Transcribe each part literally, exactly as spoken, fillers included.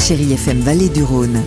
Chérie F M Vallée du Rhône.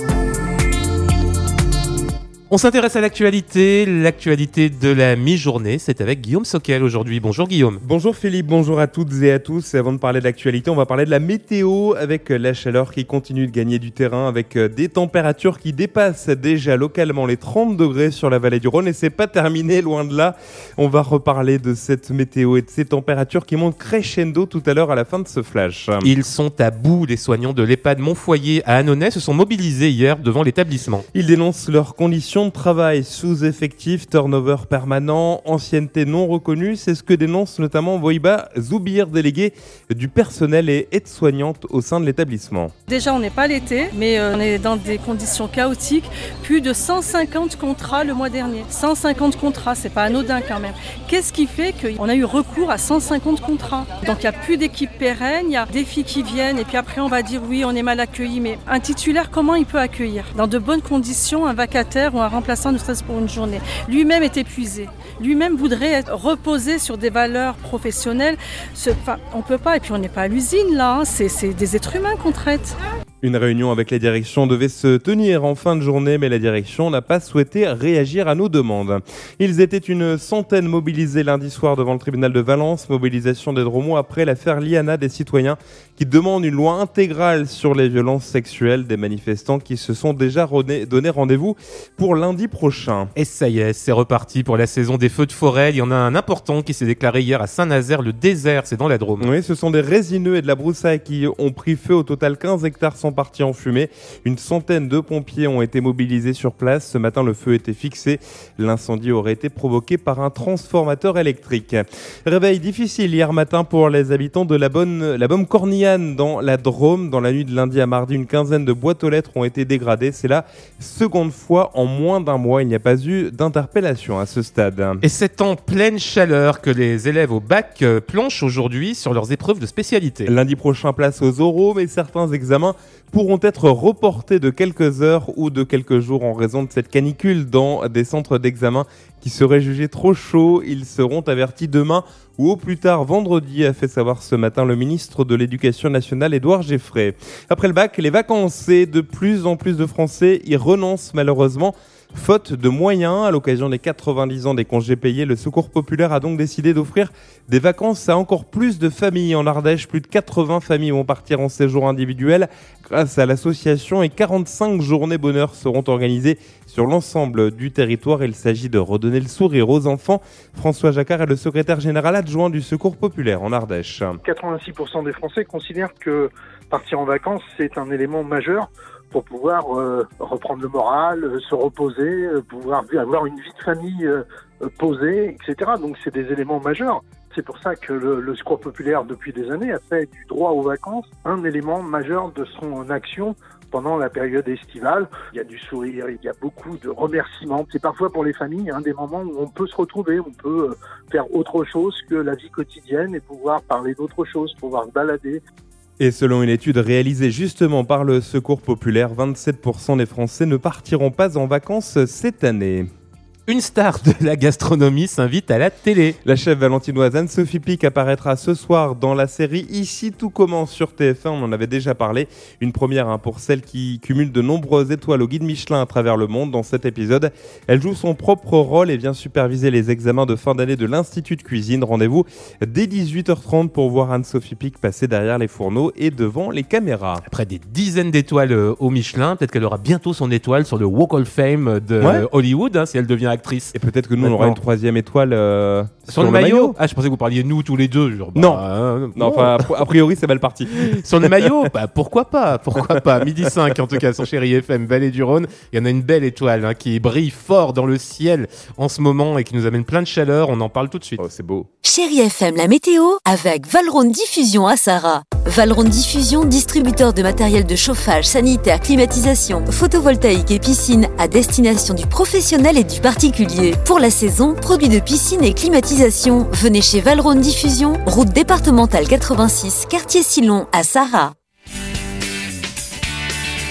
On s'intéresse à l'actualité, l'actualité de la mi-journée, c'est avec Guillaume Soquel aujourd'hui. Bonjour Guillaume. Bonjour Philippe, bonjour à toutes et à tous. Et avant de parler de l'actualité, on va parler de la météo avec la chaleur qui continue de gagner du terrain avec des températures qui dépassent déjà localement les trente degrés sur la vallée du Rhône. Et c'est pas terminé, loin de là. On va reparler de cette météo et de ces températures qui montent crescendo tout à l'heure à la fin de ce flash. Ils sont à bout, les soignants de l'EHPAD Montfoyer à Annonay se sont mobilisés hier devant l'établissement. Ils dénoncent leurs conditions de travail, sous-effectif, turnover permanent, ancienneté non reconnue. C'est ce que dénonce notamment Voïba Zoubir, déléguée du personnel et aide-soignante au sein de l'établissement. Déjà, on n'est pas l'été, mais euh, on est dans des conditions chaotiques. Plus de cent cinquante contrats le mois dernier. cent cinquante contrats, c'est pas anodin quand même. Qu'est-ce qui fait qu'on a eu recours à cent cinquante contrats? Donc il n'y a plus d'équipe pérenne, il y a des filles qui viennent et puis après on va dire oui, on est mal accueilli. Mais un titulaire, comment il peut accueillir dans de bonnes conditions un vacataire ou un remplaçant ne serait-ce pour une journée? Lui-même est épuisé. Lui-même voudrait être reposé sur des valeurs professionnelles. Ce, enfin, on ne peut pas. Et puis on n'est pas à l'usine là. Hein. C'est, c'est des êtres humains qu'on traite. Une réunion avec la direction devait se tenir en fin de journée, mais la direction n'a pas souhaité réagir à nos demandes. Ils étaient une centaine mobilisés lundi soir devant le tribunal de Valence. Mobilisation des Dromos après l'affaire Liana, des citoyens qui demandent une loi intégrale sur les violences sexuelles. Des manifestants qui se sont déjà donné rendez-vous pour lundi prochain. Et ça y est, c'est reparti pour la saison des feux de forêt. Il y en a un important qui s'est déclaré hier à Saint-Nazaire-le-Désert, c'est dans la Drôme. Oui, ce sont des résineux et de la broussaille qui ont pris feu. Au total, quinze hectares sont partis en fumée. Une centaine de pompiers ont été mobilisés sur place. Ce matin, le feu était fixé. L'incendie aurait été provoqué par un transformateur électrique. Réveil difficile hier matin pour les habitants de la bonne, la Beaume Cornillane dans la Drôme. Dans la nuit de lundi à mardi, une quinzaine de boîtes aux lettres ont été dégradées. C'est la seconde fois en moins d'un mois. Il n'y a pas eu d'interpellation à ce stade. Et c'est en pleine chaleur que les élèves au bac planchent aujourd'hui sur leurs épreuves de spécialité. Lundi prochain, place aux oraux, mais certains examens pourront être reportés de quelques heures ou de quelques jours en raison de cette canicule dans des centres d'examen qui seraient jugés trop chauds. Ils seront avertis demain ou au plus tard vendredi, a fait savoir ce matin le ministre de l'Éducation nationale, Édouard Geffray. Après le bac, les vacances, et de plus en plus de Français y renoncent malheureusement. Faute de moyens, à l'occasion des quatre-vingt-dix ans des congés payés, le Secours populaire a donc décidé d'offrir des vacances à encore plus de familles. En Ardèche, plus de quatre-vingts familles vont partir en séjour individuel grâce à l'association et quarante-cinq journées bonheur seront organisées sur l'ensemble du territoire. Il s'agit de redonner le sourire aux enfants. François Jacquard est le secrétaire général adjoint du Secours populaire en Ardèche. quatre-vingt-six pour cent des Français considèrent que partir en vacances, c'est un élément majeur pour pouvoir euh, reprendre le moral, euh, se reposer, euh, pouvoir avoir une vie de famille euh, posée, et cetera. Donc c'est des éléments majeurs. C'est pour ça que le, le Secours populaire, depuis des années, a fait du droit aux vacances un élément majeur de son action pendant la période estivale. Il y a du sourire, il y a beaucoup de remerciements. C'est parfois pour les familles un des moments où on peut se retrouver, on peut faire autre chose que la vie quotidienne et pouvoir parler d'autre chose, pouvoir se balader. Et selon une étude réalisée justement par le Secours populaire, vingt-sept pour cent des Français ne partiront pas en vacances cette année. Une star de la gastronomie s'invite à la télé. La chef valentinoise Anne-Sophie Pic apparaîtra ce soir dans la série Ici tout commence sur T F un, on en avait déjà parlé. Une première hein, pour celle qui cumule de nombreuses étoiles au guide Michelin à travers le monde. Dans cet épisode, elle joue son propre rôle et vient superviser les examens de fin d'année de l'Institut de cuisine. Rendez-vous dès dix-huit heures trente pour voir Anne-Sophie Pic passer derrière les fourneaux et devant les caméras. Après des dizaines d'étoiles au Michelin, peut-être qu'elle aura bientôt son étoile sur le Walk of Fame de ouais. Hollywood, hein, si elle devient actrice. Et peut-être que nous, on aura une troisième étoile euh, sur, sur le, le maillot. maillot. Ah, je pensais que vous parliez nous tous les deux. Genre, bah, non, euh, non oh. Enfin, a priori, c'est mal parti. Sur le maillot, bah, pourquoi pas, pourquoi pas. Midi cinq, en tout cas, sur Chérie F M, Vallée du Rhône. Il y en a une belle étoile hein, qui brille fort dans le ciel en ce moment et qui nous amène plein de chaleur. On en parle tout de suite. Oh, c'est beau. Chérie F M, la météo avec Valrhône Diffusion à Sarrat. Valrhône Diffusion, distributeur de matériel de chauffage, sanitaire, climatisation, photovoltaïque et piscine à destination du professionnel et du particulier. Pour la saison, produits de piscine et climatisation. Venez chez Valrhône Diffusion, route départementale quatre-vingt-six, quartier Silon à Sarrat.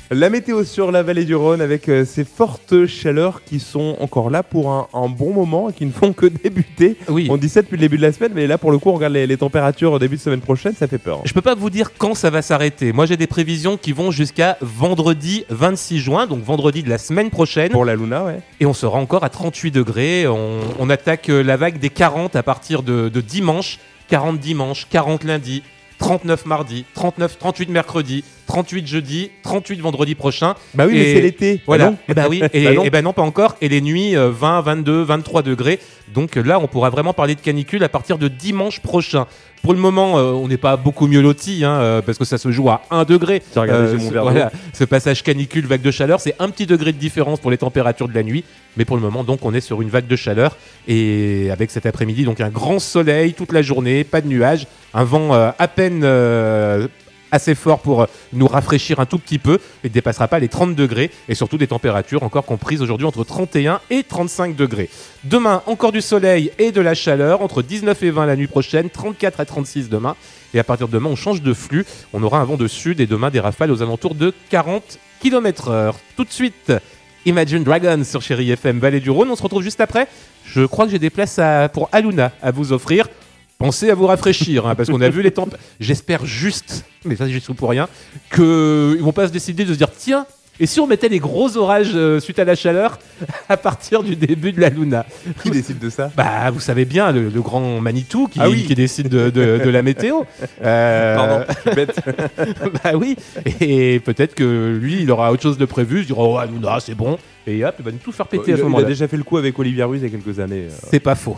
La météo sur la vallée du Rhône avec euh, ces fortes chaleurs qui sont encore là pour un, un bon moment et qui ne font que débuter. Oui. On dit ça depuis le début de la semaine, mais là pour le coup on regarde les, les températures au début de semaine prochaine, ça fait peur. Je peux pas vous dire quand ça va s'arrêter. Moi, j'ai des prévisions qui vont jusqu'à vendredi vingt-six juin, donc vendredi de la semaine prochaine. Pour la Luna, ouais. Et on sera encore à trente-huit degrés. On, on attaque euh, la vague des quarante à partir de, de dimanche. quarante dimanche, quarante lundi, trente-neuf mardi, trente-neuf, trente-huit mercredi, trente-huit jeudi, trente-huit vendredi prochain. Bah oui, Et mais c'est l'été. Voilà. Ah non Et bah oui. Et, Bah non. et ben non, pas encore. Et les nuits, euh, vingt, vingt-deux, vingt-trois degrés. Donc euh, là, on pourra vraiment parler de canicule à partir de dimanche prochain. Pour le moment, euh, on n'est pas beaucoup mieux lotis, hein, euh, parce que ça se joue à un degré. Tiens, regardez, j'ai ce, mon verre d'eau. voilà, ce passage canicule, vague de chaleur, c'est un petit degré de différence pour les températures de la nuit. Mais pour le moment, donc, on est sur une vague de chaleur. Et avec cet après-midi, donc un grand soleil toute la journée, pas de nuages, un vent euh, à peine euh, assez fort pour nous rafraîchir un tout petit peu. Il ne dépassera pas les trente degrés. Et surtout des températures encore comprises aujourd'hui entre trente et un et trente-cinq degrés. Demain, encore du soleil et de la chaleur, entre dix-neuf et vingt la nuit prochaine, trente-quatre à trente-six demain. Et à partir de demain, on change de flux. On aura un vent de sud et demain des rafales aux alentours de quarante kilomètres heure. Tout de suite, Imagine Dragons sur Chérie F M Vallée du Rhône. On se retrouve juste après. Je crois que j'ai des places à- pour Aluna à vous offrir. Pensez à vous rafraîchir, hein, parce qu'on a vu les temps. J'espère juste, mais ça j'y suis pour rien, qu'ils vont pas se décider de se dire tiens, et si on mettait les gros orages euh, suite à la chaleur à partir du début de la Luna. Qui décide de ça? Bah, vous savez bien, le, le grand Manitou qui, Ah oui. qui décide de, de- de la météo. Euh, Pardon, je suis bête. bah oui, et peut-être que lui, il aura autre chose de prévu. Il se dira oh Luna, c'est bon, et hop, il va nous tout faire péter il, à ce il a moment-là. déjà fait le coup avec Olivier Ruiz il y a quelques années. euh. C'est pas faux.